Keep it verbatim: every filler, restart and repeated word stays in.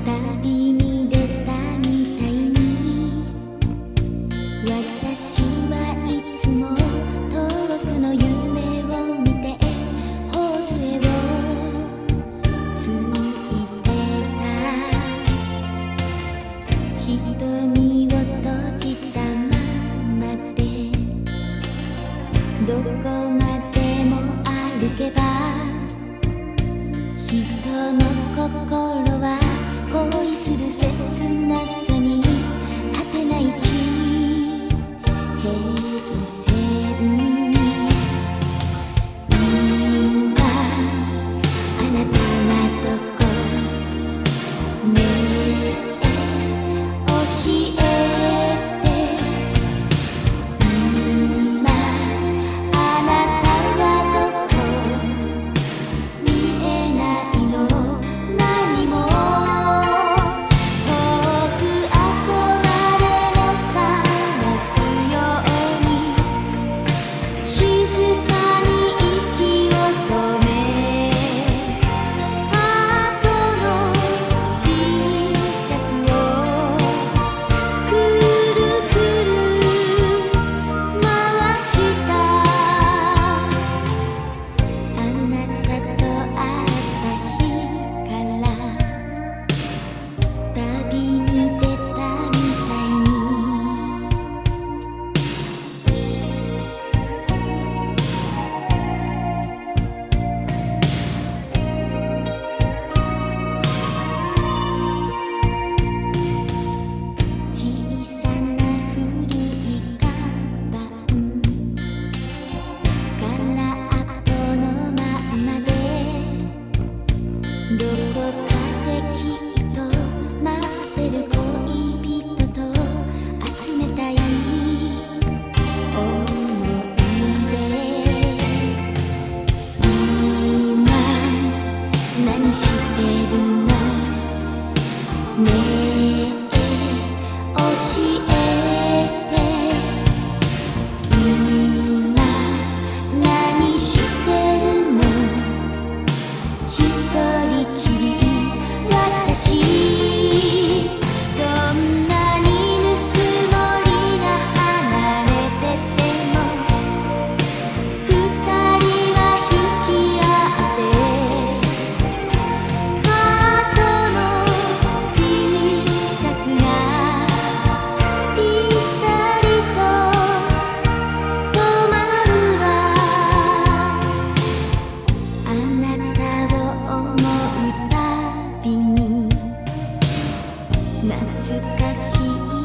旅に出たみたいに私はいつも遠くの夢を見て頬杖をついてた。瞳を閉じたままでどこまでも歩けば人の心は恋する切なさに果てない地平線。今あなたはどこねえ教えて。今あなたはどこ見えないの何も遠く憧れを探すように静かに息を止めハートの磁石をくるくる回した。あなたと会った日から旅に出たみたいに小さな古いカバン空っぽのままでどこかできっと待ってる恋人と集めたい思い出。今何してるのねえ教えて。今何してるの一人きり私どんなにぬくもりが離れてても二人は引き合ってハートの磁石がぴったりと止まるわ。あなたを思うたびに懐かしい